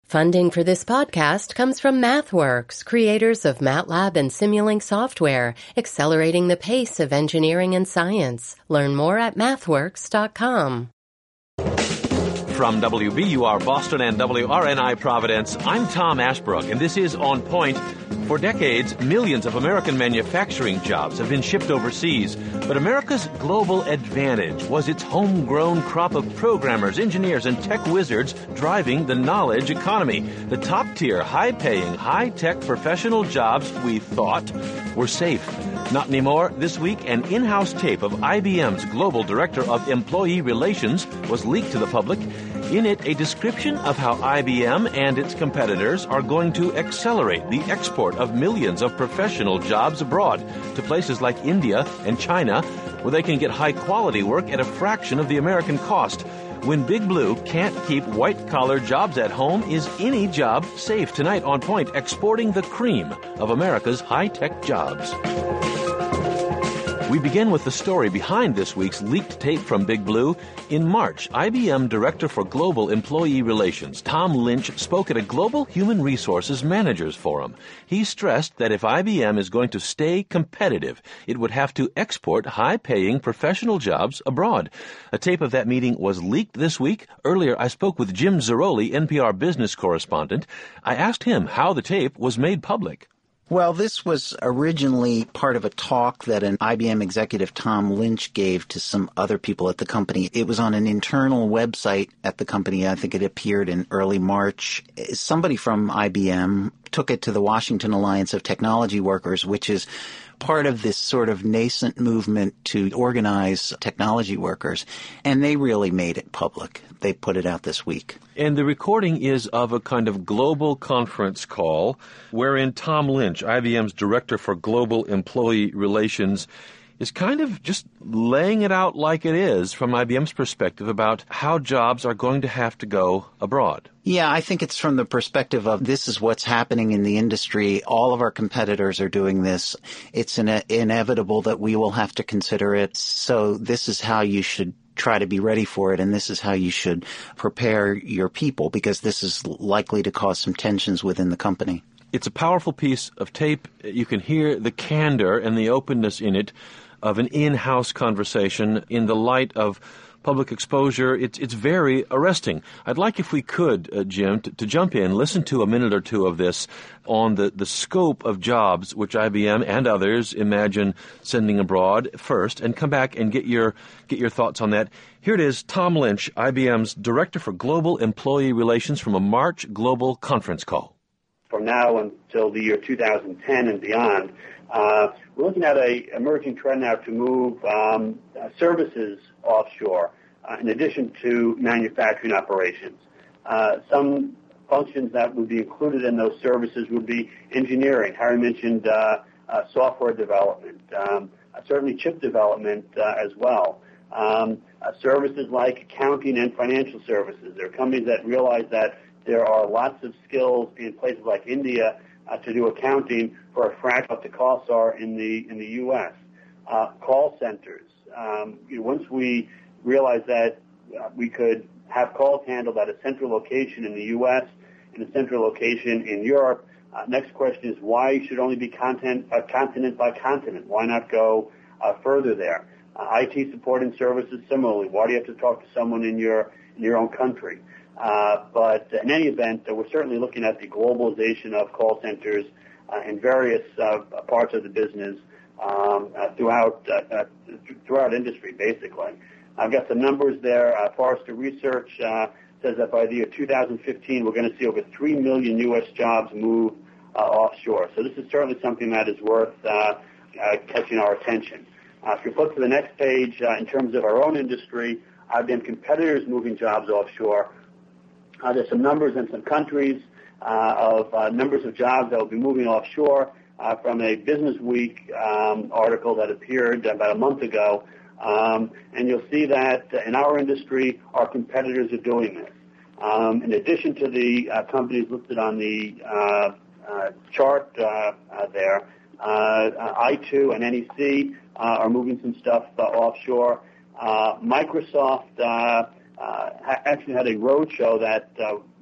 Funding for this podcast comes from MathWorks, creators of MATLAB and Simulink software, accelerating the pace of engineering and science. Learn more at mathworks.com. From WBUR Boston and WRNI Providence, I'm Tom Ashbrook, and this is On Point. For decades, millions of American manufacturing jobs have been shipped overseas, but America's global advantage was its homegrown crop of programmers, engineers, and tech wizards driving the knowledge economy. The top-tier, high-paying, high-tech professional jobs we thought were safe. Not anymore. This week, an in-house tape of IBM's Global Director of Employee Relations was leaked to the public. In it, a description of how IBM and its competitors are going to accelerate the export of millions of professional jobs abroad to places like India and China, where they can get high-quality work at a fraction of the American cost. When Big Blue can't keep white-collar jobs at home, is any job safe? Tonight on Point, exporting the cream of America's high-tech jobs. We begin with the story behind this week's leaked tape from Big Blue. In March, IBM Director for Global Employee Relations, Tom Lynch, spoke at a Global Human Resources Managers Forum. He stressed that if IBM is going to stay competitive, it would have to export high-paying professional jobs abroad. A tape of that meeting was leaked this week. Earlier, I spoke with Jim Zaroli, NPR business correspondent. I asked him how the tape was made public. Well, this was originally part of a talk that an IBM executive, Tom Lynch, gave to some other people at the company. It was on an internal website at the company. I think it appeared in early March. Somebody from IBM took it to the Washington Alliance of Technology Workers, which is part of this sort of nascent movement to organize technology workers, and they really made it public. They put it out this week. And the recording is of a kind of global conference call wherein Tom Lynch, IBM's Director for Global Employee Relations, is kind of just laying it out like it is from IBM's perspective about how jobs are going to have to go abroad. Yeah, I think it's from the perspective of this is what's happening in the industry. All of our competitors are doing this. It's inevitable that we will have to consider it. So this is how you should try to be ready for it, and this is how you should prepare your people, because this is likely to cause some tensions within the company. It's a powerful piece of tape. You can hear the candor and the openness in it of an in-house conversation in the light of public exposure. It's very arresting. I'd like, if we could, Jim, to jump in, listen to a minute or two of this on the scope of jobs which IBM and others imagine sending abroad first, and come back and get your thoughts on that. Here it is, Tom Lynch, IBM's Director for Global Employee Relations, from a March Global Conference call. From now until the year 2010 and beyond, we're looking at an emerging trend now to move services offshore, in addition to manufacturing operations. Some functions that would be included in those services would be engineering. Harry mentioned software development, certainly chip development as well. Services like accounting and financial services. There are companies that realize that there are lots of skills in places like India to do accounting for a fraction of what the costs are in the U.S. Call centers. Once we realized that we could have calls handled at a central location in the U.S. and a central location in Europe, next question is why should only be continent by continent? Why not go further there? IT support and services similarly. Why do you have to talk to someone in your own country? But in any event, we're certainly looking at the globalization of call centers in various parts of the business throughout industry, basically. I've got some numbers there. Forrester Research says that by the year 2015, we're going to see over 3 million U.S. jobs move offshore. So this is certainly something that is worth catching our attention. If you flip to the next page, in terms of our own industry, IBM competitors moving jobs offshore. There's some numbers in some countries of numbers of jobs that will be moving offshore from a Business Week article that appeared about a month ago. And you'll see that in our industry, our competitors are doing this. In addition to the companies listed on the chart there, I2 and NEC are moving some stuff offshore. Microsoft actually had a roadshow that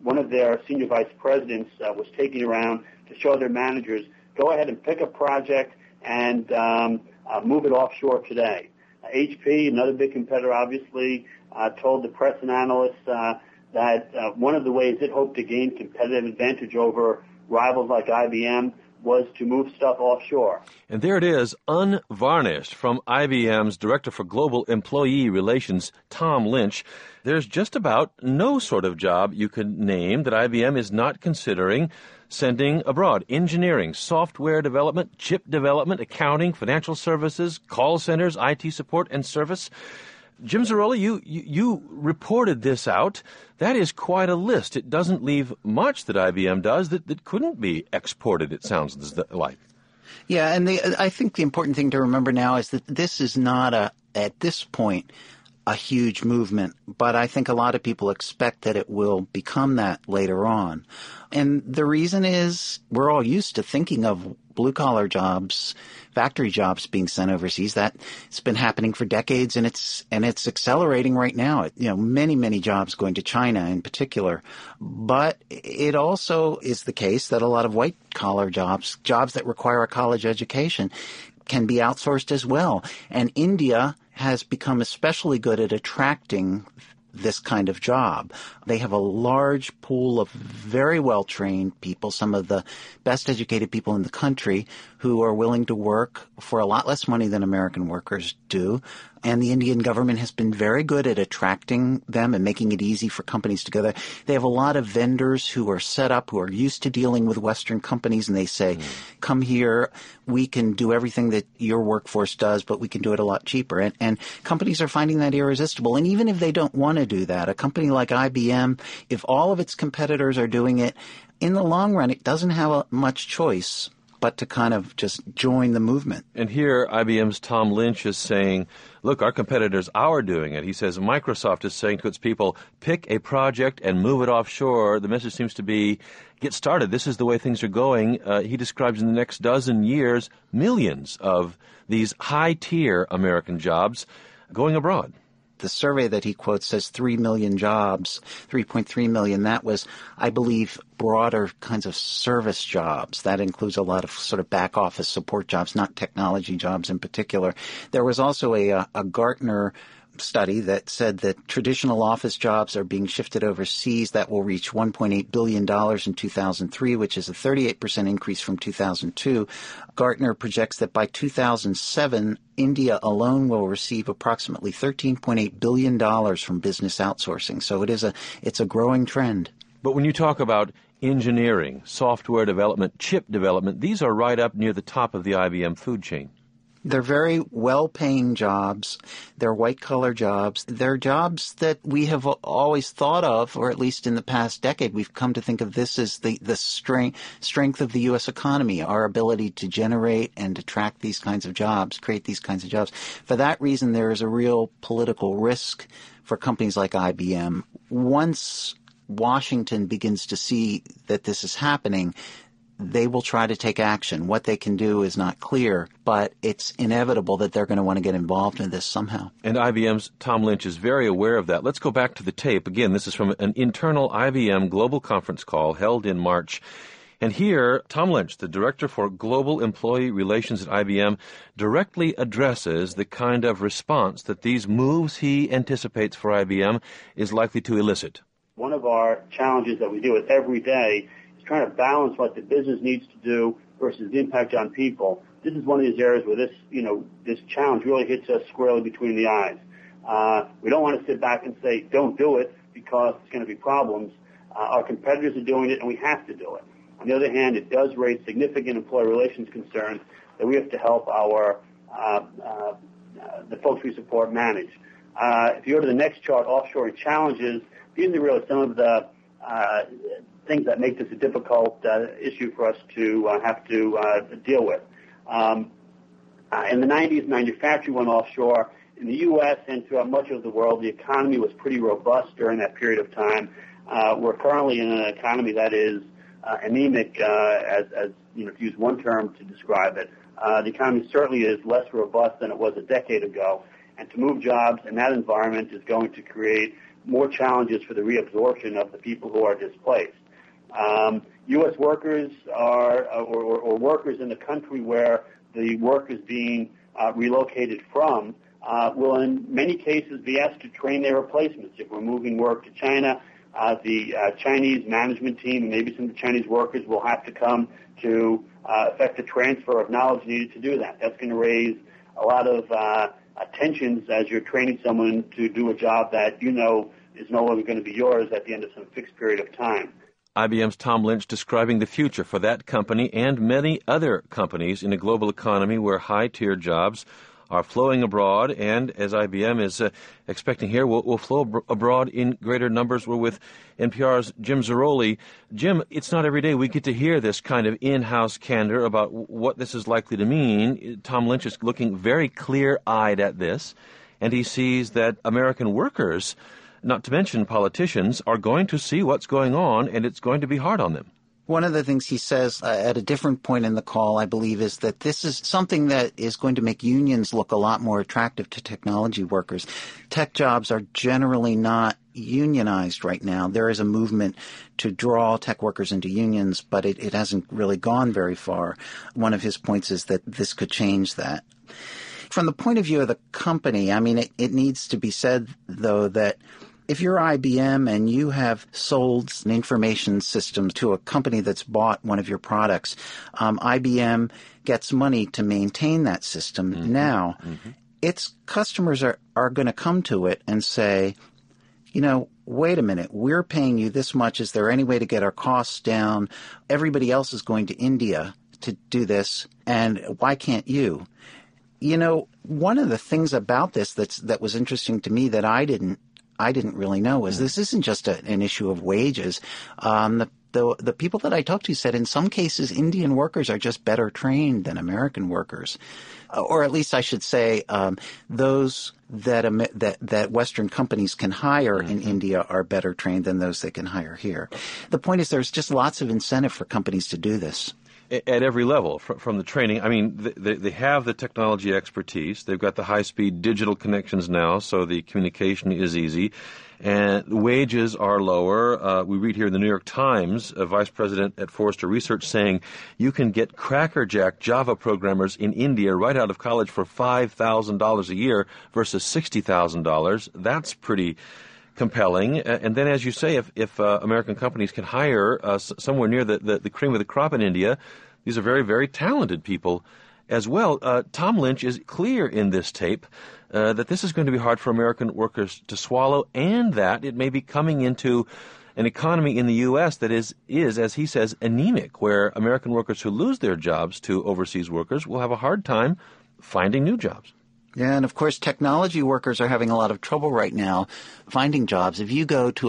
one of their senior vice presidents was taking around to show their managers, go ahead and pick a project and move it offshore today. HP, another big competitor, obviously, told the press and analysts that one of the ways it hoped to gain competitive advantage over rivals like IBM was to move stuff offshore. And there it is, unvarnished, from IBM's Director for Global Employee Relations, Tom Lynch. There's just about no sort of job you could name that IBM is not considering sending abroad. Engineering, software development, chip development, accounting, financial services, call centers, IT support, and service. Jim Zarroli, you reported this out. That is quite a list. It doesn't leave much that IBM does that couldn't be exported, it sounds like. Yeah, and I think the important thing to remember now is that this is not, at this point, a huge movement, but I think a lot of people expect that it will become that later on. And the reason is we're all used to thinking of blue-collar jobs, factory jobs being sent overseas. That's been happening for decades, and it's accelerating right now. Many jobs going to China in particular. But it also is the case that a lot of white-collar jobs that require a college education, can be outsourced as well. And India has become especially good at attracting this kind of job. They have a large pool of very well-trained people, some of the best educated people in the country, who are willing to work for a lot less money than American workers do. And the Indian government has been very good at attracting them and making it easy for companies to go there. They have a lot of vendors who are set up, who are used to dealing with Western companies, and they say, come here, we can do everything that your workforce does, but we can do it a lot cheaper. And companies are finding that irresistible. And even if they don't want to do that, a company like IBM, if all of its competitors are doing it, in the long run, it doesn't have much choice but to kind of just join the movement. And here, IBM's Tom Lynch is saying, look, our competitors are doing it. He says Microsoft is saying to its people, pick a project and move it offshore. The message seems to be, get started. This is the way things are going. He describes in the next dozen years, millions of these high-tier American jobs going abroad. The survey that he quotes says 3 million jobs, 3.3 million. That was, I believe, broader kinds of service jobs. That includes a lot of sort of back office support jobs, not technology jobs in particular. There was also a Gartner study that said that traditional office jobs are being shifted overseas. That will reach $1.8 billion in 2003, which is a 38% increase from 2002. Gartner projects that by 2007, India alone will receive approximately $13.8 billion from business outsourcing. So it's a growing trend. But when you talk about engineering, software development, chip development, these are right up near the top of the IBM food chain. They're very well-paying jobs. They're white-collar jobs. They're jobs that we have always thought of, or at least in the past decade, we've come to think of this as the strength of the U.S. economy, our ability to generate and attract these kinds of jobs, create these kinds of jobs. For that reason, there is a real political risk for companies like IBM. Once Washington begins to see that this is happening, they will try to take action. What they can do is not clear, but it's inevitable that they're going to want to get involved in this somehow. And IBM's Tom Lynch is very aware of that. Let's go back to the tape. Again, this is from an internal IBM global conference call held in March. And here, Tom Lynch, the Director for Global Employee Relations at IBM, directly addresses the kind of response that these moves he anticipates for IBM is likely to elicit. One of our challenges that we deal with every day trying to balance what the business needs to do versus the impact on people. This is one of these areas where this challenge really hits us squarely between the eyes. We don't want to sit back and say, don't do it because there's going to be problems. Our competitors are doing it and we have to do it. On the other hand, it does raise significant employee relations concerns that we have to help the folks we support manage. If you go to the next chart, offshoring challenges, these are really some of the things that make this a difficult issue for us to have to deal with. In the 90s, manufacturing went offshore. In the U.S. and throughout much of the world, the economy was pretty robust during that period of time. We're currently in an economy that is anemic, as to use one term to describe it. The economy certainly is less robust than it was a decade ago, and to move jobs in that environment is going to create more challenges for the reabsorption of the people who are displaced. U.S. workers or workers in the country where the work is being relocated from will in many cases be asked to train their replacements. If we're moving work to China, the Chinese management team and maybe some of the Chinese workers will have to come to effect a transfer of knowledge needed to do that. That's going to raise a lot of tensions as you're training someone to do a job that you know is no longer going to be yours at the end of some fixed period of time. IBM's Tom Lynch describing the future for that company and many other companies in a global economy where high-tier jobs are flowing abroad, and as IBM is expecting here, will flow abroad in greater numbers. We're with NPR's Jim Zarroli. Jim, it's not every day we get to hear this kind of in-house candor about what this is likely to mean. Tom Lynch is looking very clear-eyed at this, and he sees that American workers, not to mention politicians, are going to see what's going on, and it's going to be hard on them. One of the things he says at a different point in the call, I believe, is that this is something that is going to make unions look a lot more attractive to technology workers. Tech jobs are generally not unionized right now. There is a movement to draw tech workers into unions, but it hasn't really gone very far. One of his points is that this could change that. From the point of view of the company, I mean, it needs to be said, though, that if you're IBM and you have sold an information system to a company that's bought one of your products, IBM gets money to maintain that system. Now, its customers are going to come to it and say, you know, wait a minute, we're paying you this much. Is there any way to get our costs down? Everybody else is going to India to do this, and why can't you? You know, one of the things about this that was interesting to me that I didn't really know is this isn't just an issue of wages. The people that I talked to said in some cases Indian workers are just better trained than American workers, or at least I should say those that Western companies can hire in India are better trained than those they can hire here. The point is there's just lots of incentive for companies to do this. At every level, from the training. I mean, they have the technology expertise. They've got the high-speed digital connections now, so the communication is easy. And wages are lower. We read here in the New York Times, a vice president at Forrester Research saying you can get crackerjack Java programmers in India right out of college for $5,000 a year versus $60,000. That's pretty compelling. And then, as you say, if American companies can hire somewhere near the cream of the crop in India, these are very, very talented people as well. Tom Lynch is clear in this tape that this is going to be hard for American workers to swallow, and that it may be coming into an economy in the U.S. that is, as he says, anemic, where American workers who lose their jobs to overseas workers will have a hard time finding new jobs. Yeah, and of course, technology workers are having a lot of trouble right now finding jobs. If you go to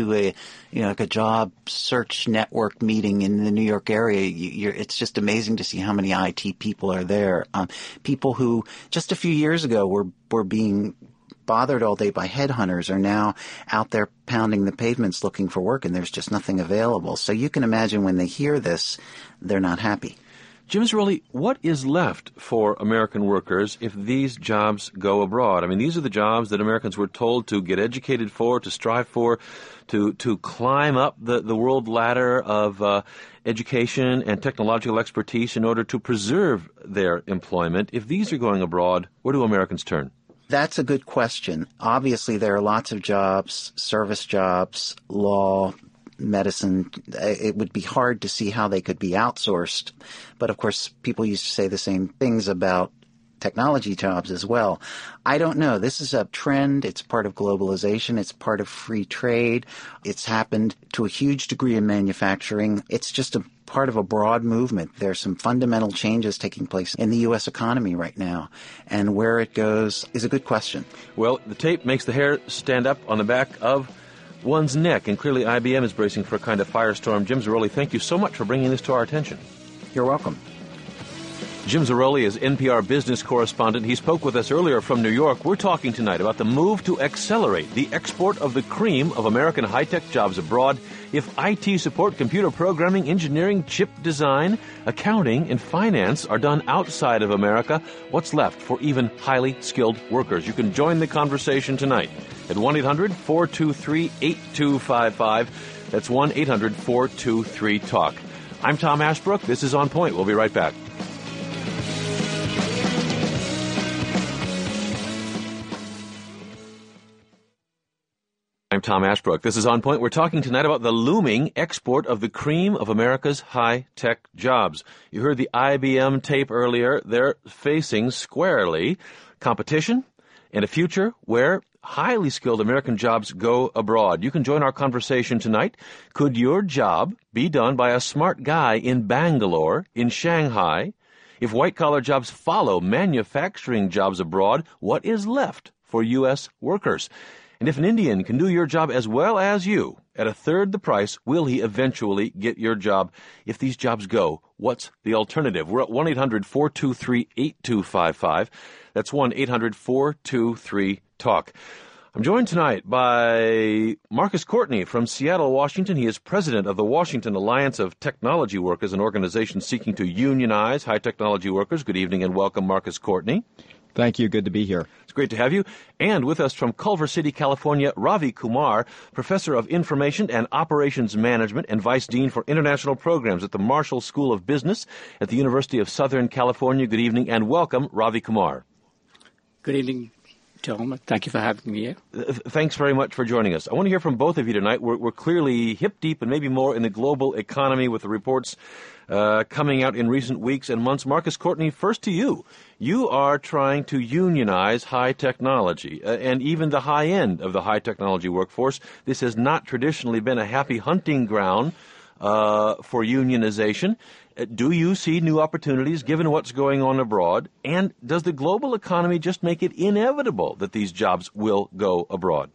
a job search network meeting in the New York area, it's just amazing to see how many IT people are there. People who just a few years ago were being bothered all day by headhunters are now out there pounding the pavements looking for work, and there's just nothing available. So you can imagine when they hear this, they're not happy. Jim Zarroli, what is left for American workers if these jobs go abroad? I mean, these are the jobs that Americans were told to get educated for, to strive for, to climb up the world ladder of education and technological expertise in order to preserve their employment. If these are going abroad, where do Americans turn? That's a good question. Obviously, there are lots of jobs, service jobs, law, medicine. It would be hard to see how they could be outsourced. But of course, people used to say the same things about technology jobs as well. I don't know. This is a trend. It's part of globalization. It's part of free trade. It's happened to a huge degree in manufacturing. It's just a part of a broad movement. There's some fundamental changes taking place in the U.S. economy right now. And where it goes is a good question. Well, the tape makes the hair stand up on the back of one's neck, and clearly IBM is bracing for a kind of firestorm. Jim Zarroli, thank you so much for bringing this to our attention. You're welcome. Jim Zarroli is NPR business correspondent. He spoke with us earlier from New York. We're talking tonight about the move to accelerate the export of the cream of American high-tech jobs abroad. If IT support, computer programming, engineering, chip design, accounting, and finance are done outside of America, what's left for even highly skilled workers? You can join the conversation tonight at 1-800-423-8255. That's 1-800-423-TALK. I'm Tom Ashbrook. This is On Point. We'll be right back. I'm Tom Ashbrook. This is On Point. We're talking tonight about the looming export of the cream of America's high-tech jobs. You heard the IBM tape earlier. They're facing squarely competition and a future where highly skilled American jobs go abroad. You can join our conversation tonight. Could your job be done by a smart guy in Bangalore, in Shanghai? If white-collar jobs follow manufacturing jobs abroad, what is left for U.S. workers? And if an Indian can do your job as well as you, at a third the price, will he eventually get your job? If these jobs go, what's the alternative? We're at 1-800-423-8255. That's 1-800-423-TALK. I'm joined tonight by Marcus Courtney from Seattle, Washington. He is president of the Washington Alliance of Technology Workers, an organization seeking to unionize high technology workers. Good evening and welcome, Marcus Courtney. Thank you. Good to be here. It's great to have you. And with us from Culver City, California, Ravi Kumar, Professor of Information and Operations Management and Vice Dean for International Programs at the Marshall School of Business at the University of Southern California. Good evening and welcome, Ravi Kumar. Good evening, Tom. Thank you for having me here. Thanks very much for joining us. I want to hear from both of you tonight. We're clearly hip-deep and maybe more in the global economy with the reports coming out in recent weeks and months. Marcus Courtney, first to you. You are trying to unionize high technology and even the high end of the high technology workforce. This has not traditionally been a happy hunting ground for unionization. Do you see new opportunities given what's going on abroad? And does the global economy just make it inevitable that these jobs will go abroad?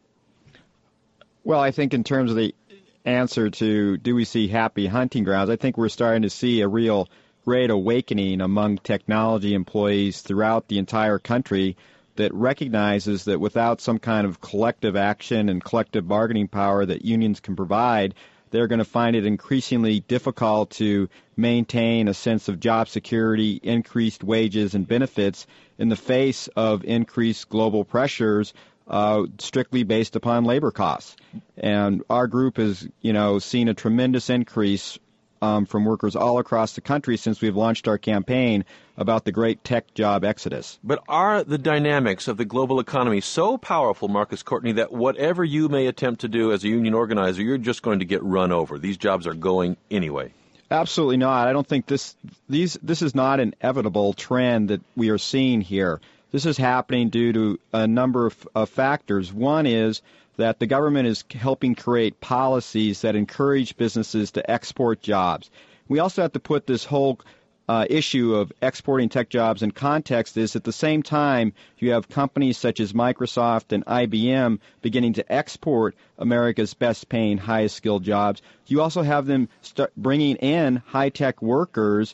Well, I think in terms of the answer to do we see happy hunting grounds, I think we're starting to see a real great awakening among technology employees throughout the entire country that recognizes that without some kind of collective action and collective bargaining power that unions can provide, they're going to find it increasingly difficult to maintain a sense of job security, increased wages and benefits in the face of increased global pressures strictly based upon labor costs. And our group has, seen a tremendous increase from workers all across the country since we've launched our campaign about the great tech job exodus. But are the dynamics of the global economy so powerful, Marcus Courtney, that whatever you may attempt to do as a union organizer, you're just going to get run over? These jobs are going anyway. Absolutely not. I don't think this is not an inevitable trend that we are seeing here. This is happening due to a number of factors. One is that the government is helping create policies that encourage businesses to export jobs. We also have to put this whole issue of exporting tech jobs in context is at the same time you have companies such as Microsoft and IBM beginning to export America's best-paying, highest-skilled jobs. You also have them start bringing in high-tech workers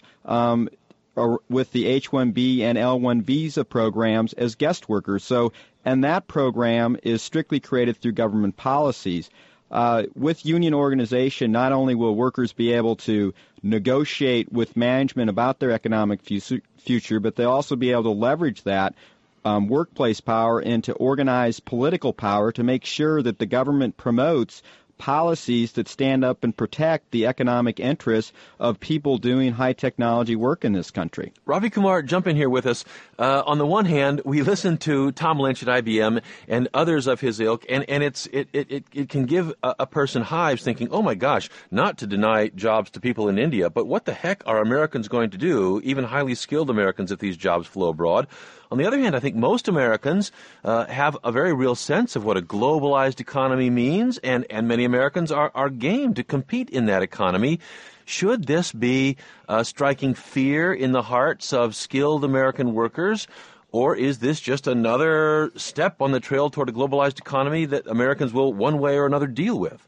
with the H-1B and L-1 visa programs as guest workers. And that program is strictly created through government policies. With union organization, not only will workers be able to negotiate with management about their economic future, but they'll also be able to leverage that workplace power into organized political power to make sure that the government promotes policies that stand up and protect the economic interests of people doing high technology work in this country. Ravi Kumar, jump in here with us. On the one hand, we listen to Tom Lynch at IBM and others of his ilk, and it can give a person hives thinking, oh my gosh, not to deny jobs to people in India, but what the heck are Americans going to do, even highly skilled Americans, if these jobs flow abroad? On the other hand, I think most Americans have a very real sense of what a globalized economy means, and many Americans are game to compete in that economy. Should this be striking fear in the hearts of skilled American workers, or is this just another step on the trail toward a globalized economy that Americans will one way or another deal with?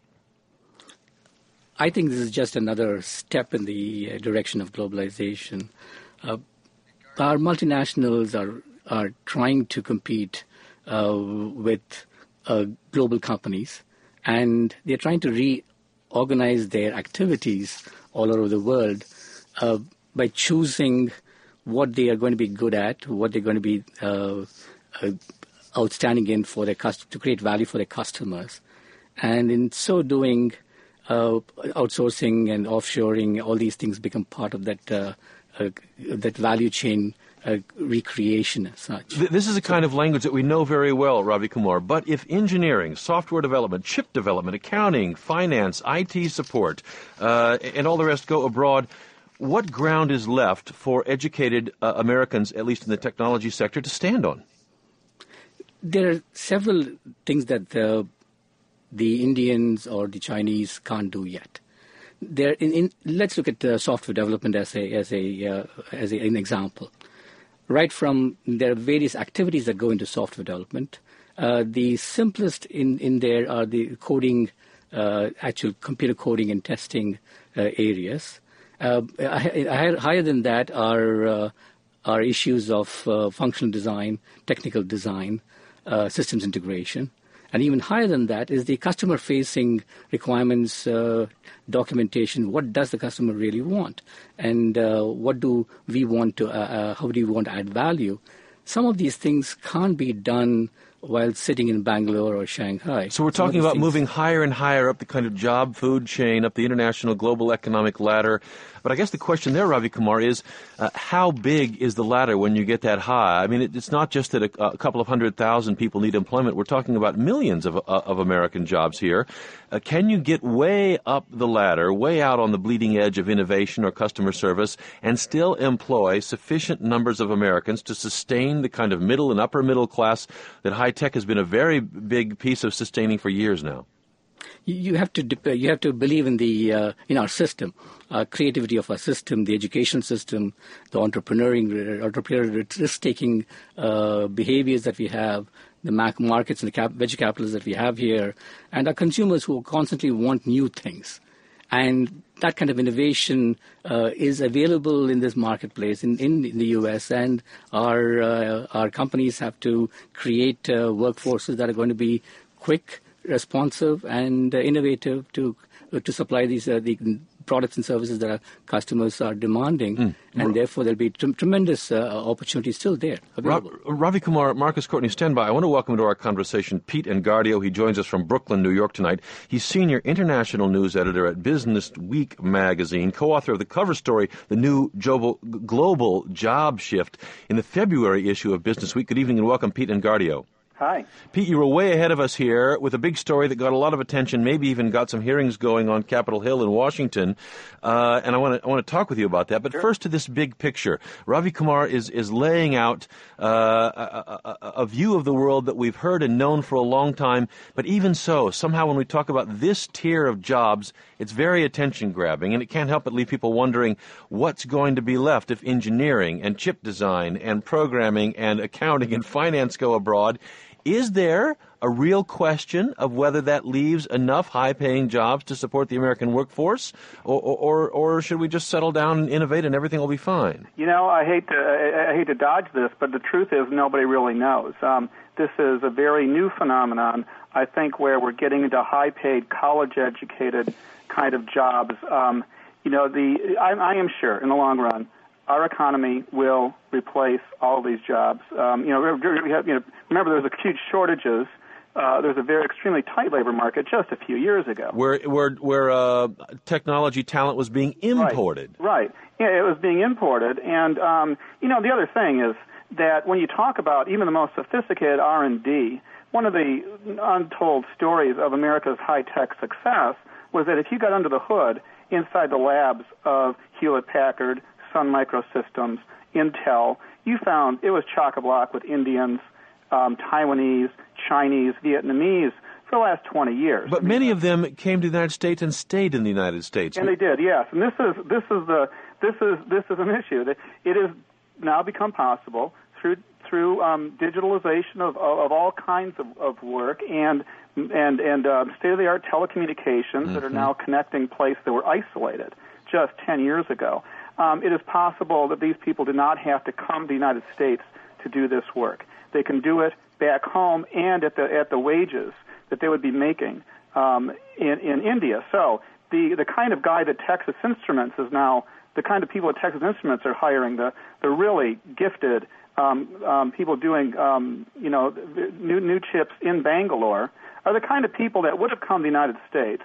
I think this is just another step in the direction of globalization. our multinationals are trying to compete with global companies, and they're trying to reorganize their activities all over the world by choosing what they are going to be good at, what they're going to be outstanding in for their to create value for their customers. And in so doing, outsourcing and offshoring, all these things become part of that value chain recreation as such. This is a kind of language that we know very well, Ravi Kumar. But if engineering, software development, chip development, accounting, finance, IT support, and all the rest go abroad, what ground is left for educated Americans, at least in the technology sector, to stand on? There are several things that the Indians or the Chinese can't do yet. Let's look at software development as an example. Right from there are various activities that go into software development. The simplest in there are the coding, actual computer coding and testing areas. Higher than that are issues of functional design, technical design, systems integration. And even higher than that is the customer-facing requirements, documentation. What does the customer really want? And what do we want to, how do you want to add value? Some of these things can't be done while sitting in Bangalore or Shanghai. So we're talking about moving higher and higher up the kind of job food chain, up the international global economic ladder. But I guess the question there, Ravi Kumar, is how big is the ladder when you get that high? I mean, it's not just that a couple of 100,000 people need employment. We're talking about millions of American jobs here. Can you get way up the ladder, way out on the bleeding edge of innovation or customer service, and still employ sufficient numbers of Americans to sustain the kind of middle and upper middle class that high tech has been a very big piece of sustaining for years now? You have to believe in our system, creativity of our system, the education system, the entrepreneurial risk-taking behaviors that we have, the markets and the venture capitalists that we have here, and our consumers who constantly want new things. And that kind of innovation is available in this marketplace in the U.S., and our companies have to create workforces that are going to be quick, responsive, and innovative to supply these the products and services that our customers are demanding, and therefore there'll be tremendous opportunities still there available. Ravi Kumar, Marcus Courtney, stand by. I want to welcome to our conversation Pete Engardio. He joins us from Brooklyn, New York tonight. He's senior international news editor at Business Week magazine, co-author of the cover story, The New Global Job Shift, in the February issue of Business Week. Good evening and welcome, Pete Engardio. Hi. Pete, you were way ahead of us here with a big story that got a lot of attention, maybe even got some hearings going on Capitol Hill in Washington, and I want to talk with you about that. But first to this big picture. Ravi Kumar is laying out a view of the world that we've heard and known for a long time, but even so, somehow when we talk about this tier of jobs, it's very attention-grabbing, and it can't help but leave people wondering what's going to be left if engineering and chip design and programming and accounting and finance go abroad. Is there a real question of whether that leaves enough high-paying jobs to support the American workforce, or should we just settle down and innovate and everything will be fine? You know, I hate to dodge this, but the truth is nobody really knows. This is a very new phenomenon, I think, where we're getting into high-paid, college-educated kind of jobs. I am sure in the long run our economy will replace all of these jobs. Remember, there's a huge shortages. There's a very extremely tight labor market just a few years ago, where technology talent was being imported. Right. Yeah, it was being imported, and the other thing is that when you talk about even the most sophisticated R&D, one of the untold stories of America's high-tech success was that if you got under the hood inside the labs of Hewlett-Packard, Sun Microsystems, Intel, you found it was chock-a-block with Indians, Taiwanese, Chinese, Vietnamese for the last 20 years. But many of them came to the United States and stayed in the United States. And they did, yes. And this is an issue that it has now become possible through digitalization of all kinds of work and state-of-the-art telecommunications that are now connecting places that were isolated just 10 years ago. it is possible that these people do not have to come to the United States to do this work. They can do it back home and at the wages that they would be making in India. So the kind of guy that Texas Instruments is now, the kind of people at Texas Instruments are hiring, the really gifted people doing new chips in Bangalore, are the kind of people that would have come to the United States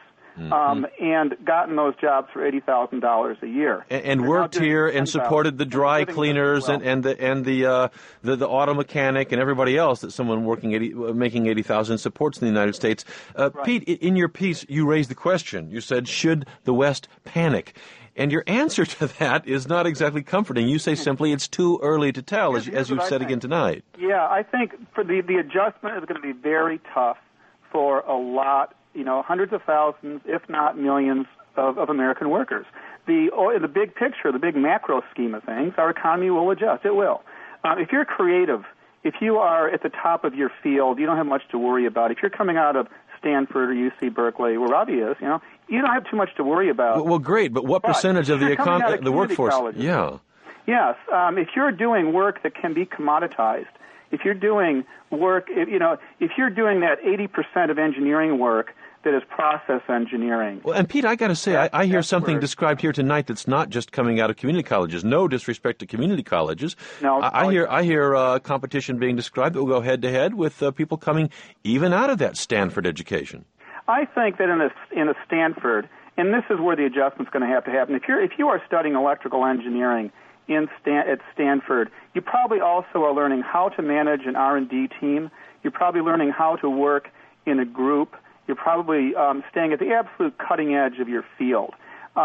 and gotten those jobs for $80,000 a year, and worked here and supported the dry cleaners and the auto mechanic and everybody else that someone making $80,000 supports in the United States. Right. Pete, in your piece, you raised the question. You said, should the West panic? And your answer to that is not exactly comforting. You say simply it's too early to tell, as you've said again tonight. Yeah, I think for the adjustment is going to be very tough for a lot, hundreds of thousands, if not millions, of American workers. The big picture, the big macro scheme of things, our economy will adjust. It will. If you're creative, if you are at the top of your field, you don't have much to worry about. If you're coming out of Stanford or UC Berkeley, where Robbie is, you don't have too much to worry about. Well, great, but what percentage of the workforce? Colleges, yeah. Yes, if you're doing work that can be commoditized, if you're doing work, if you're doing that 80% of engineering work that is process engineering. Well, and Pete, I got to say, I hear something described here tonight that's not just coming out of community colleges. No disrespect to community colleges. No, I hear competition being described that will go head to head with people coming even out of that Stanford education. I think that in a Stanford, and this is where the adjustment's going to happen. If you are studying electrical engineering at Stanford, you probably also are learning how to manage an R&D team. You're probably learning how to work in a group. You're probably staying at the absolute cutting edge of your field.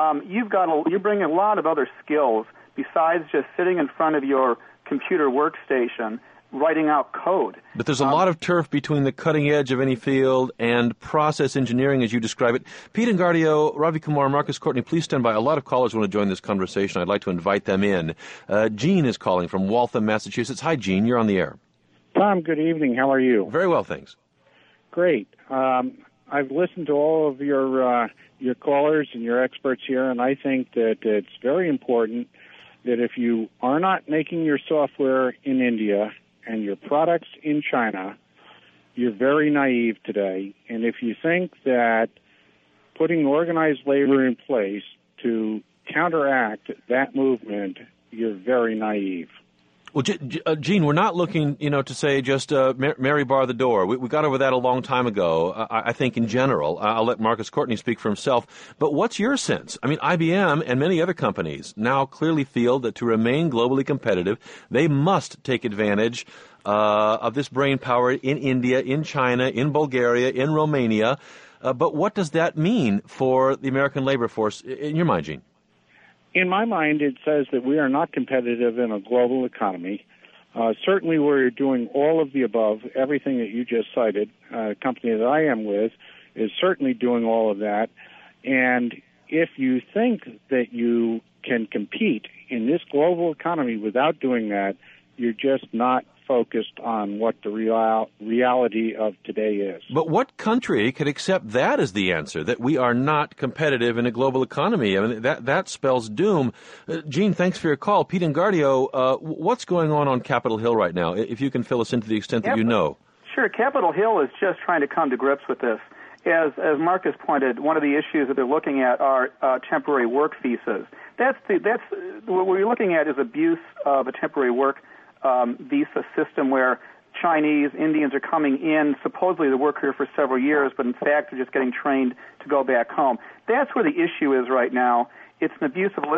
You're bringing a lot of other skills besides just sitting in front of your computer workstation writing out code. But there's a lot of turf between the cutting edge of any field and process engineering, as you describe it. Pete Engardio, Ravi Kumar, Marcus Courtney, please stand by. A lot of callers want to join this conversation. I'd like to invite them in. Gene is calling from Waltham, Massachusetts. Hi, Gene. You're on the air. Tom, good evening. How are you? Very well, thanks. Great. I've listened to all of your callers and your experts here, and I think that it's very important that if you are not making your software in India and your products in China, you're very naive today. And if you think that putting organized labor in place to counteract that movement, you're very naive. Well, Gene, we're not looking, to say just Mary bar the door. We got over that a long time ago, I think, in general. I'll let Marcus Courtney speak for himself. But what's your sense? I mean, IBM and many other companies now clearly feel that to remain globally competitive, they must take advantage of this brain power in India, in China, in Bulgaria, in Romania. But what does that mean for the American labor force, in your mind, Gene? In my mind, it says that we are not competitive in a global economy. Certainly, we're doing all of the above. Everything that you just cited, a company that I am with, is certainly doing all of that. And if you think that you can compete in this global economy without doing that, you're just not focused on what the reality of today is. But what country could accept that as the answer, that we are not competitive in a global economy? I mean, that spells doom. Gene, thanks for your call. Pete Engardio, what's going on Capitol Hill right now, if you can fill us in to the extent that you know? Sure. Capitol Hill is just trying to come to grips with this. As Marcus pointed, one of the issues that they're looking at are temporary work visas. That's what we're looking at is abuse of a temporary work visa system where Chinese, Indians are coming in supposedly to work here for several years, but in fact they're just getting trained to go back home. That's where the issue is right now. It's an abuse of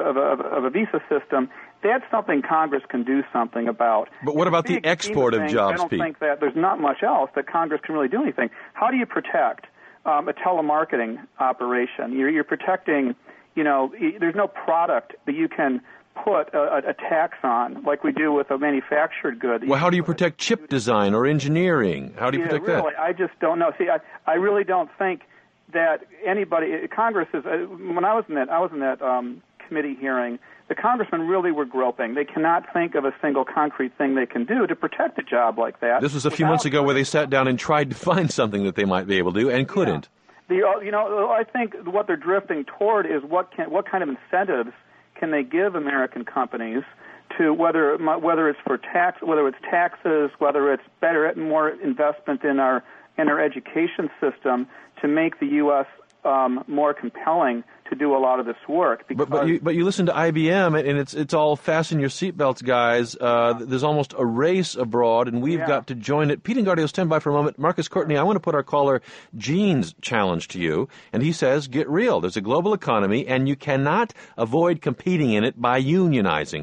a visa system. That's something Congress can do something about. But what about the export of jobs, I don't Pete? think that there's not much else that Congress can really do anything. How do you protect a telemarketing operation? You're protecting, there's no product that you can put a tax on like we do with a manufactured good. Well, how do you protect chip design or engineering? How do you protect that? I just don't know. See, I really don't think that Congress is. When I was in that committee hearing, the congressmen really were groping. They cannot think of a single concrete thing they can do to protect a job like that. This was a few months ago where they sat down and tried to find something that they might be able to do and couldn't. I think what they're drifting toward is what kind of incentives can they give American companies to whether it's for tax, whether it's taxes, whether it's more investment in our education system to make the U.S. More compelling to do a lot of this work. But you listen to IBM, and it's all fasten your seatbelts, guys. There's almost a race abroad, and we've got to join it. Pete Engardio, stand by for a moment. Marcus Courtney, I want to put our caller Gene's challenge to you, and he says, get real. There's a global economy, and you cannot avoid competing in it by unionizing.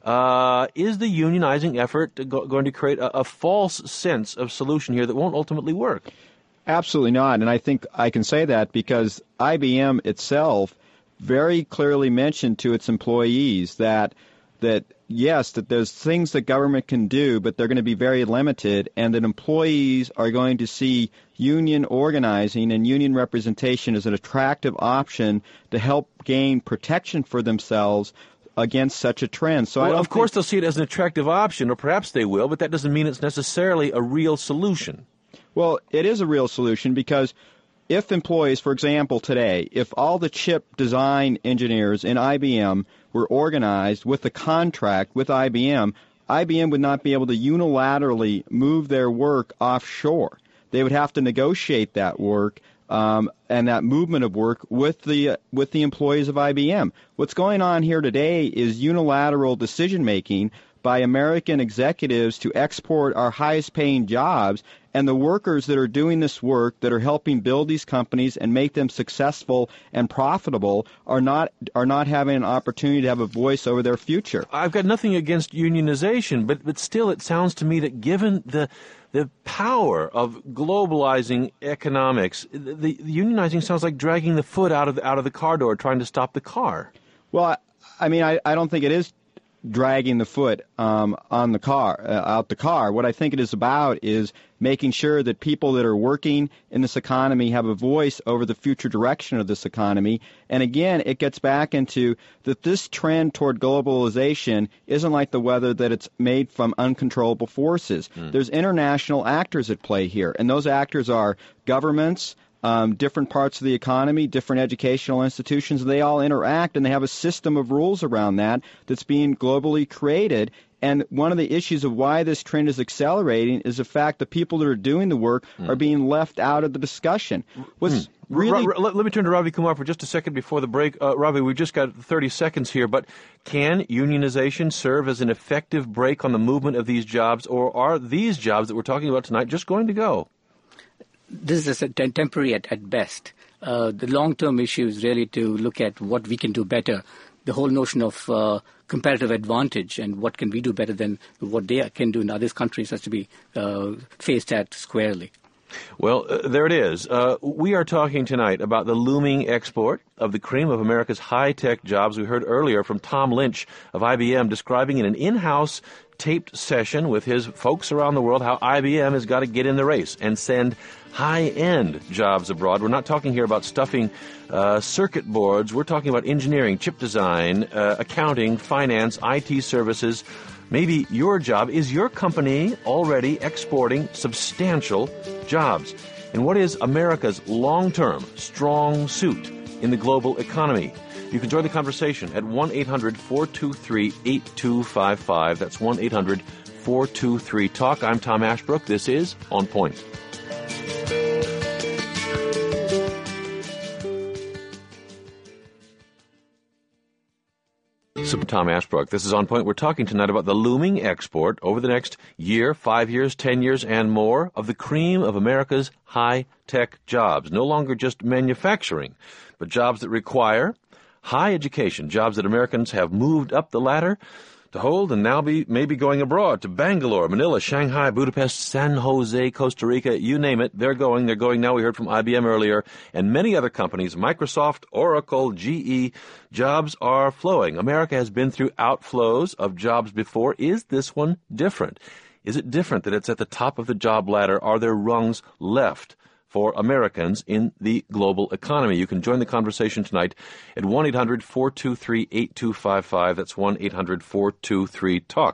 Is the unionizing effort going to create a false sense of solution here that won't ultimately work? Absolutely not, and I think I can say that because IBM itself very clearly mentioned to its employees that yes, that there's things that government can do, but they're going to be very limited, and that employees are going to see union organizing and union representation as an attractive option to help gain protection for themselves against such a trend. So of course they'll see it as an attractive option, or perhaps they will, but that doesn't mean it's necessarily a real solution. Well, it is a real solution because if employees, for example, today, if all the chip design engineers in IBM were organized with a contract with IBM, IBM would not be able to unilaterally move their work offshore. They would have to negotiate that work and that movement of work with the employees of IBM. What's going on here today is unilateral decision-making by American executives to export our highest-paying jobs, and the workers that are doing this work, that are helping build these companies and make them successful and profitable, are not having an opportunity to have a voice over their future. I've got nothing against unionization, but still, it sounds to me that given the power of globalizing economics, the unionizing sounds like dragging the foot out of the car door, trying to stop the car. Well, I mean, I don't think it is dragging the foot on the car, out the car. What I think it is about is making sure that people that are working in this economy have a voice over the future direction of this economy. And again, it gets back into that this trend toward globalization isn't like the weather, that it's made from uncontrollable forces. There's international actors at play here, and those actors are governments, different parts of the economy, different educational institutions. They all interact, and they have a system of rules around that that's being globally created. And one of the issues of why this trend is accelerating is the fact that people that are doing the work are being left out of the discussion. What's really... Let me turn to Ravi Kumar for just a second before the break. Ravi, we've just got 30 seconds here, but can unionization serve as an effective brake on the movement of these jobs, or are these jobs that we're talking about tonight just going to go? This is temporary at best. The long-term issue is really to look at what we can do better. The whole notion of comparative advantage and what can we do better than what they can do in other countries has to be faced at squarely. Well, there it is. We are talking tonight about the looming export of the cream of America's high-tech jobs. We heard earlier from Tom Lynch of IBM describing in an in-house taped session with his folks around the world how IBM has got to get in the race and send high-end jobs abroad. We're not talking here about stuffing circuit boards. We're talking about engineering, chip design, accounting, finance, IT services. Maybe your job. Is your company already exporting substantial jobs? And what is America's long-term strong suit in the global economy? You can join the conversation at 1-800-423-8255. That's 1-800-423-TALK. I'm Tom Ashbrook. This is On Point. Tom Ashbrook. This is On Point. We're talking tonight about the looming export over the next year, 5 years, 10 years, and more of the cream of America's high-tech jobs. No longer just manufacturing, but jobs that require high education, jobs that Americans have moved up the ladder to hold and now maybe going abroad to Bangalore, Manila, Shanghai, Budapest, San Jose, Costa Rica, you name it. They're going now. We heard from IBM earlier, and many other companies, Microsoft, Oracle, GE. Jobs are flowing. America has been through outflows of jobs before. Is this one different? Is it different that it's at the top of the job ladder? Are there rungs left for Americans in the global economy? You can join the conversation tonight at 1-800-423-8255. That's 1-800-423-TALK.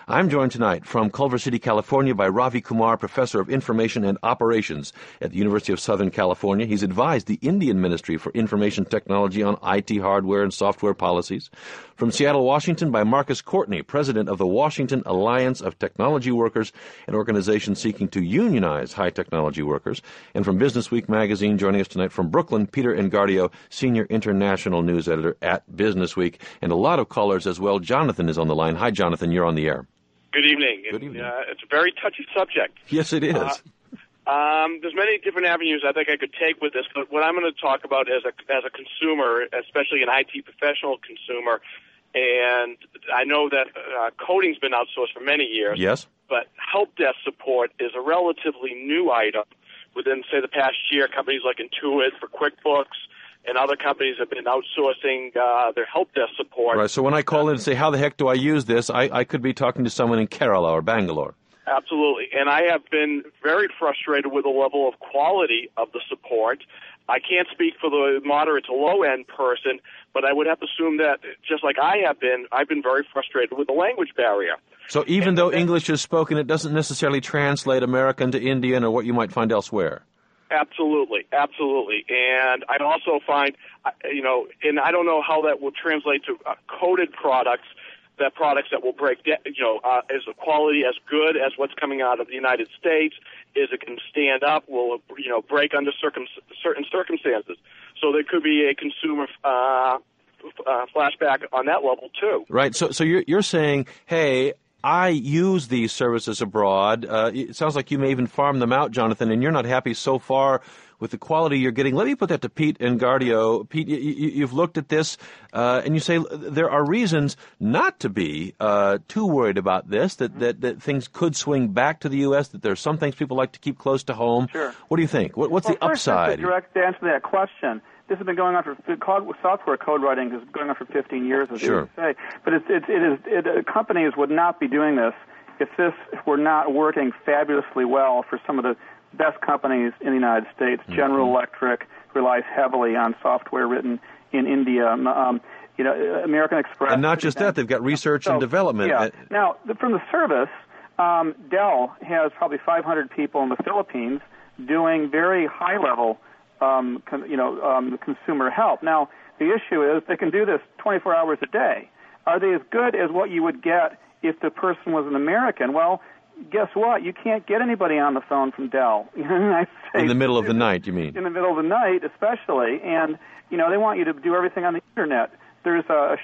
I'm joined tonight from Culver City, California by Ravi Kumar, Professor of Information and Operations at the University of Southern California. He's advised the Indian Ministry for Information Technology on IT hardware and software policies. From Seattle, Washington by Marcus Courtney, President of the Washington Alliance of Technology Workers, an organization seeking to unionize high technology workers. And from Business Week magazine, joining us tonight from Brooklyn, Peter Engardio, Senior International News Editor at Business Week. And a lot of callers as well. Jonathan is on the line. Hi, Jonathan. You're on the air. Good evening. Good evening. It's a very touchy subject. Yes, it is. There's many different avenues I think I could take with this, but what I'm going to talk about as a consumer, especially an IT professional consumer, and I know that coding's been outsourced for many years. Yes. But help desk support is a relatively new item. Within, say, the past year, companies like Intuit for QuickBooks and other companies have been outsourcing their help desk support. Right, so when I call in and say, how the heck do I use this, I could be talking to someone in Kerala or Bangalore. Absolutely. And I have been very frustrated with the level of quality of the support. I can't speak for the moderate to low-end person, but I would have to assume that, just like I've been very frustrated with the language barrier. So even though English is spoken, it doesn't necessarily translate American to Indian or what you might find elsewhere. Absolutely, absolutely. And I also find, and I don't know how that will translate to coded products, products that will break, is the quality as good as what's coming out of the United States? Is it going to stand up? Will it, break under certain circumstances? So there could be a consumer flashback on that level too. Right. So you're saying, hey, I use these services abroad. It sounds like you may even farm them out, Jonathan, and you're not happy so far with the quality you're getting. Let me put that to Pete Engardio. Pete, you've looked at this, and you say there are reasons not to be too worried about this, that things could swing back to the U.S., that there are some things people like to keep close to home. Sure. What do you think? What's the upside? First, direct answer to that question. This has been going on software code writing has been going on for 15 years, as you say. But companies would not be doing this if this were not working fabulously well for some of the best companies in the United States. Mm-hmm. General Electric relies heavily on software written in India. American Express. And not just that, they've got research and development. Yeah. Now, from the service, Dell has probably 500 people in the Philippines doing very high-level consumer help. Now, the issue is they can do this 24 hours a day. Are they as good as what you would get if the person was an American? Well, guess what? You can't get anybody on the phone from Dell. In the middle of the night, you mean? In the middle of the night, especially. And, they want you to do everything on the Internet. There's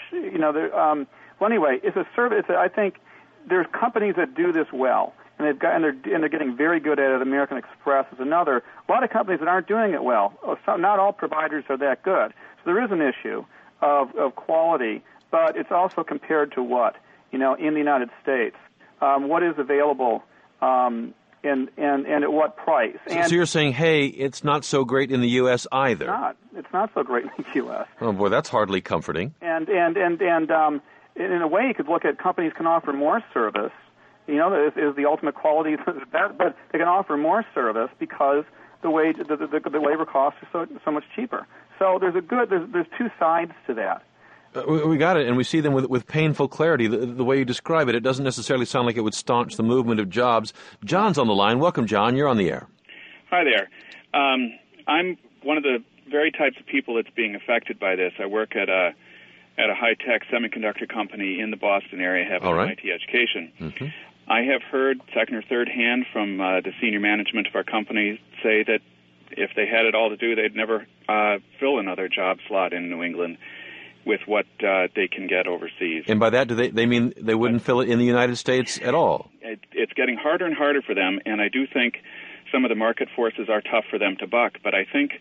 anyway, it's a service. I think there's companies that do this well. And they're getting very good at it. American Express is another. A lot of companies that aren't doing it well. Not all providers are that good. So there is an issue of quality, but it's also compared to what, in the United States. What is available, and at what price? And so you're saying, hey, it's not so great in the U.S. either. It's not so great in the U.S. Oh boy, that's hardly comforting. And in a way, you could look at companies can offer more service. Is the ultimate quality that, but they can offer more service because the labor costs are so much cheaper. So there's two sides to that. We got it, and we see them with painful clarity. The way you describe it, it doesn't necessarily sound like it would staunch the movement of jobs. John's on the line. Welcome, John. You're on the air. Hi there. I'm one of the very types of people that's being affected by this. I work at a high-tech semiconductor company in the Boston area, having an IT education. Mm-hmm. I have heard second or third hand from the senior management of our company say that if they had it all to do, they'd never fill another job slot in New England with what they can get overseas. And by that, do they mean they wouldn't fill it in the United States at all? It's getting harder and harder for them, and I do think some of the market forces are tough for them to buck, but I think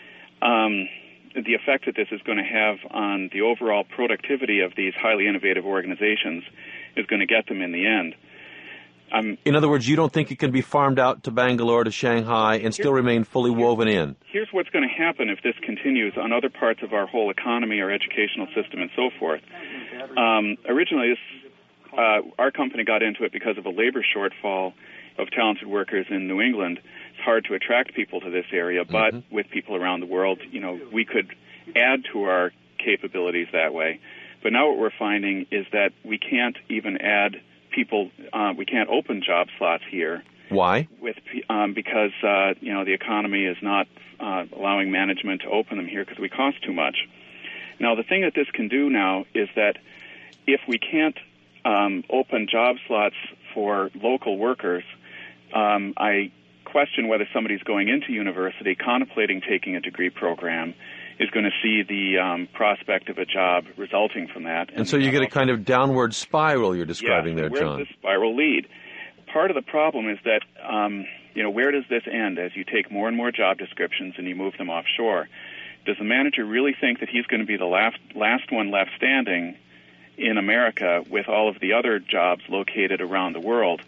the effect that this is going to have on the overall productivity of these highly innovative organizations is going to get them in the end. In other words, you don't think it can be farmed out to Bangalore, to Shanghai, and still remain fully woven in? Here's what's going to happen if this continues on other parts of our whole economy, our educational system, and so forth. Originally, our company got into it because of a labor shortfall of talented workers in New England. It's hard to attract people to this area, but with people around the world, we could add to our capabilities that way. But now what we're finding is that we can't even add we can't open job slots here. Why? Because the economy is not allowing management to open them here because we cost too much. Now, the thing that this can do now is that if we can't open job slots for local workers, I question whether somebody's going into university contemplating taking a degree program is going to see the prospect of a job resulting from that. And so you get a kind of downward spiral you're describing there, John. Where does this spiral lead? Part of the problem is that, where does this end as you take more and more job descriptions and you move them offshore? Does the manager really think that he's going to be the last one left standing in America with all of the other jobs located around the world?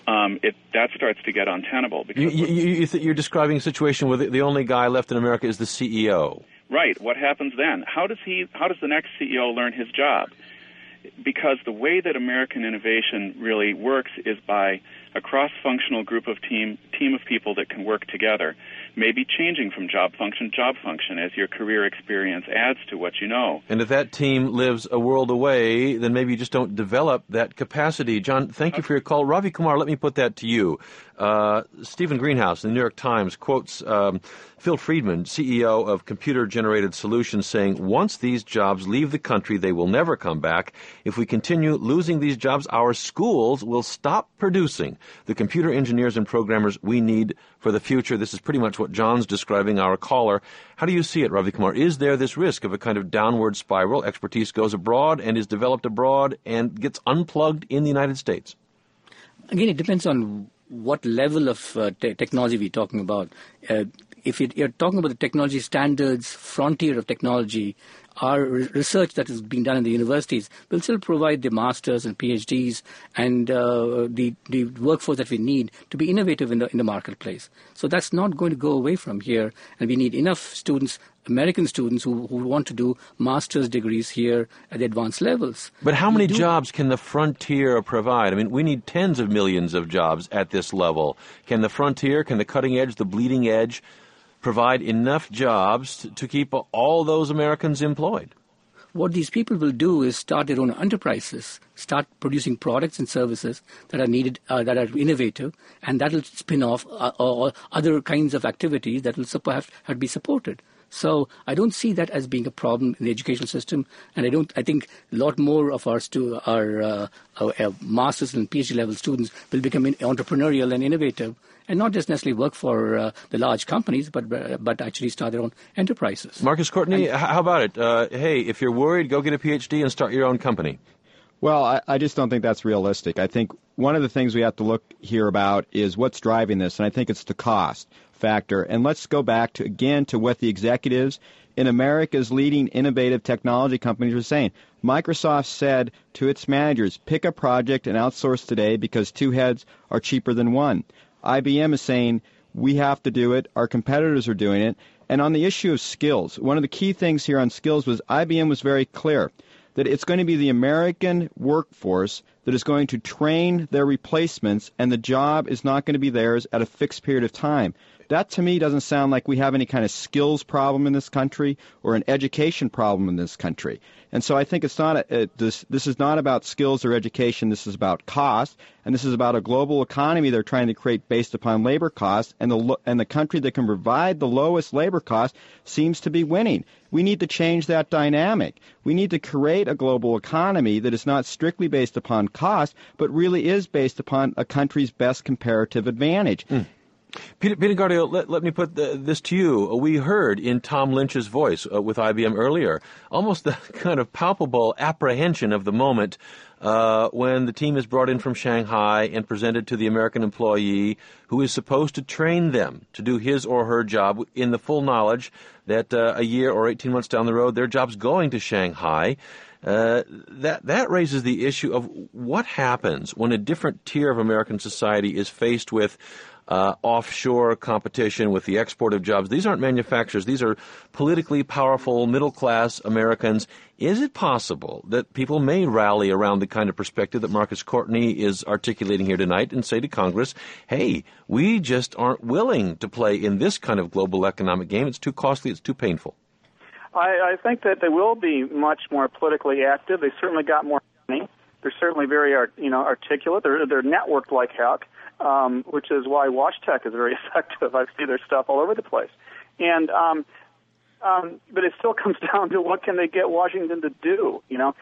That starts to get untenable. Because you're describing a situation where the only guy left in America is the CEO. Right. What happens then? How does the next CEO learn his job? Because the way that American innovation really works is by a cross-functional group of team of people that can work together, maybe changing from job function to job function as your career experience adds to what you know. And if that team lives a world away, then maybe you just don't develop that capacity. John, thank you for your call. Ravi Kumar, let me put that to you. Stephen Greenhouse in the New York Times quotes Phil Friedman, CEO of Computer-Generated Solutions, saying, once these jobs leave the country, they will never come back. If we continue losing these jobs, our schools will stop producing the computer engineers and programmers we need for the future. This is pretty much what John's describing, our caller. How do you see it, Ravi Kumar? Is there this risk of a kind of downward spiral? Expertise goes abroad and is developed abroad and gets unplugged in the United States? Again, it depends on what level of technology we're talking about. If you're talking about the technology standards, frontier of technology, our research that is being done in the universities will still provide the masters and PhDs and the workforce that we need to be innovative in the marketplace. So that's not going to go away from here, and we need enough students, American students, who want to do master's degrees here at the advanced levels. But how many jobs can the frontier provide? I mean, we need tens of millions of jobs at this level. Can the frontier, can the cutting edge, the bleeding edge, provide enough jobs to keep all those Americans employed? What these people will do is start their own enterprises, start producing products and services that are needed, that are innovative, and that will spin off other kinds of activities that will have to be supported. So I don't see that as being a problem in the educational system, and I think a lot more of our master's and PhD level students will become entrepreneurial and innovative, and not just necessarily work for the large companies, but actually start their own enterprises. Marcus Courtney, how about it? Hey, if you're worried, go get a PhD and start your own company. Well, I just don't think that's realistic. I think one of the things we have to look here about is what's driving this, and I think it's the cost factor. And let's go back to what the executives in America's leading innovative technology companies are saying. Microsoft said to its managers, pick a project and outsource today because two heads are cheaper than one. IBM is saying, we have to do it, our competitors are doing it. And on the issue of skills, one of the key things here on skills was IBM was very clear that it's going to be the American workforce that is going to train their replacements, and the job is not going to be theirs at a fixed period of time. That, to me, doesn't sound like we have any kind of skills problem in this country or an education problem in this country. And so I think it's not this is not about skills or education. This is about cost, and this is about a global economy they're trying to create based upon labor costs, and the country that can provide the lowest labor cost seems to be winning. We need to change that dynamic. We need to create a global economy that is not strictly based upon cost, but really is based upon a country's best comparative advantage. Peter Guardiola, let me put this to you. We heard in Tom Lynch's voice with IBM earlier almost the kind of palpable apprehension of the moment when the team is brought in from Shanghai and presented to the American employee who is supposed to train them to do his or her job in the full knowledge that a year or 18 months down the road their job's going to Shanghai. That raises the issue of what happens when a different tier of American society is faced with offshore competition with the export of jobs. These aren't manufacturers. These are politically powerful, middle-class Americans. Is it possible that people may rally around the kind of perspective that Marcus Courtney is articulating here tonight and say to Congress, hey, we just aren't willing to play in this kind of global economic game. It's too costly. It's too painful. I think that they will be much more politically active. They certainly got more money. They're certainly very articulate. They're networked like heck, which is why WashTec is very effective. I see their stuff all over the place. And but it still comes down to what can they get Washington to do,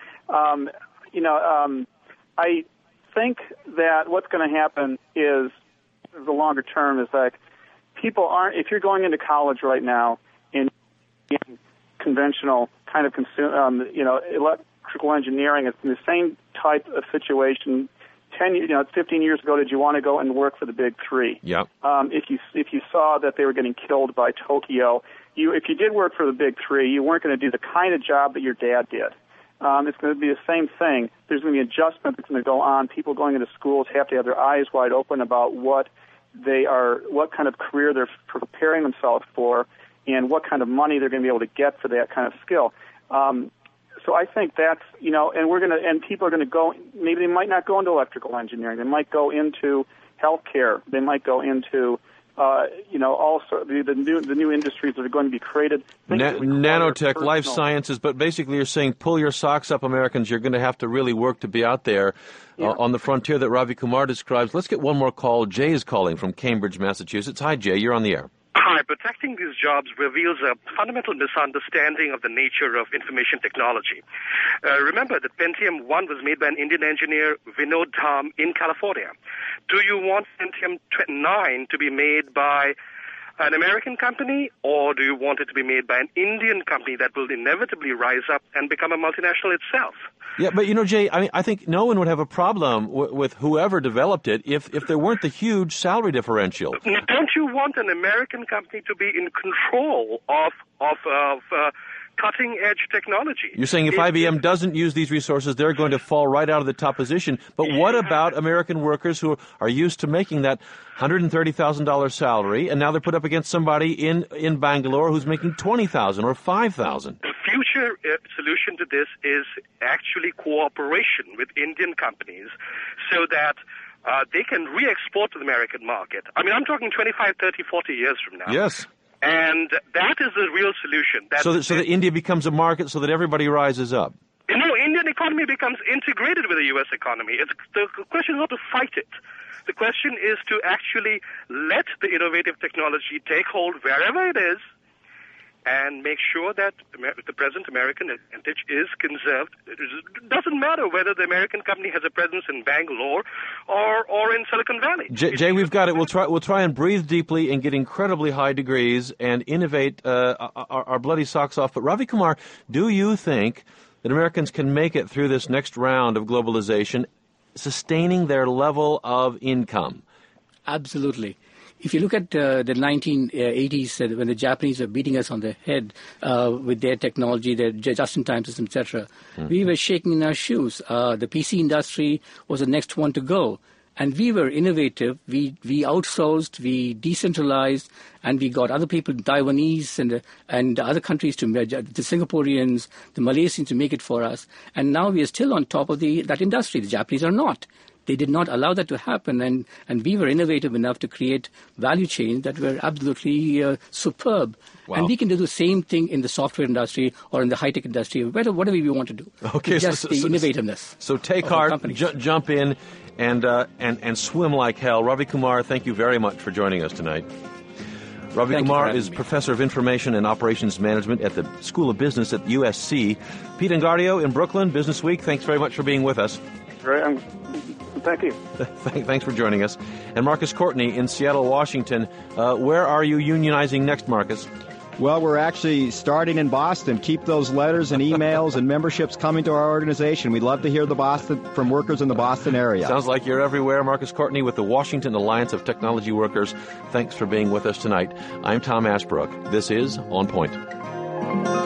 I think that what's going to happen is the longer term is like people aren't, if you're going into college right now in conventional kind of electrical engineering, it's in the same type of situation. 15 years ago, did you want to go and work for the big three? Yeah. If you saw that they were getting killed by Tokyo, if you did work for the big three, you weren't going to do the kind of job that your dad did. It's going to be the same thing. There's going to be adjustment that's going to go on. People going into schools have to have their eyes wide open about what kind of career they're preparing themselves for, and what kind of money they're going to be able to get for that kind of skill. So I think that's, and people are going to go, maybe they might not go into electrical engineering. They might go into healthcare. They might go into, also the new industries that are going to be created. Nanotech, life sciences, but basically you're saying pull your socks up, Americans. You're going to have to really work to be out there on the frontier that Ravi Kumar describes. Let's get one more call. Jay is calling from Cambridge, Massachusetts. Hi, Jay. You're on the air. Hi. Protecting these jobs reveals a fundamental misunderstanding of the nature of information technology. Remember that Pentium 1 was made by an Indian engineer, Vinod Dham, in California. Do you want Pentium 9 to be made by an American company, or do you want it to be made by an Indian company that will inevitably rise up and become a multinational itself? Yeah, but Jay, I think no one would have a problem with whoever developed it if there weren't the huge salary differential. Don't you want an American company to be in control of cutting-edge technology? You're saying if IBM doesn't use these resources, they're going to fall right out of the top position. But what about American workers who are used to making that $130,000 salary, and now they're put up against somebody in Bangalore who's making $20,000 or $5,000? The future solution to this is actually cooperation with Indian companies so that they can re-export to the American market. I mean, I'm talking 25, 30, 40 years from now. Yes. And that is the real solution. So that India becomes a market so that everybody rises up. Indian economy becomes integrated with the U.S. economy. The question is not to fight it. The question is to actually let the innovative technology take hold wherever it is and make sure that the present American advantage is conserved. It doesn't matter whether the American company has a presence in Bangalore or in Silicon Valley. Jay, we've got it. We'll try and breathe deeply and get incredibly high degrees and innovate our bloody socks off. But Ravi Kumar, do you think that Americans can make it through this next round of globalization, sustaining their level of income? Absolutely. If you look at the 1980s, when the Japanese were beating us on the head with their technology, their just-in-time system, etc., we were shaking in our shoes. The PC industry was the next one to go. And we were innovative. We outsourced, we decentralized, and we got other people, Taiwanese and other countries, the Singaporeans, the Malaysians to make it for us. And now we are still on top of that industry. The Japanese are not. They did not allow that to happen, and we were innovative enough to create value chains that were absolutely superb. Wow. And we can do the same thing in the software industry or in the high-tech industry, whatever we want to do. Okay, just the innovativeness. So take heart, jump in, and swim like hell. Ravi Kumar, thank you very much for joining us tonight. Ravi Kumar is Professor of Information and Operations Management at the School of Business at USC. Pete Engardio in Brooklyn, Business Week, thanks very much for being with us. Thank you. Thanks for joining us. And Marcus Courtney in Seattle, Washington. Where are you unionizing next, Marcus? Well, we're actually starting in Boston. Keep those letters and emails and memberships coming to our organization. We'd love to hear from workers in the Boston area. Sounds like you're everywhere. Marcus Courtney with the Washington Alliance of Technology Workers. Thanks for being with us tonight. I'm Tom Ashbrook. This is On Point.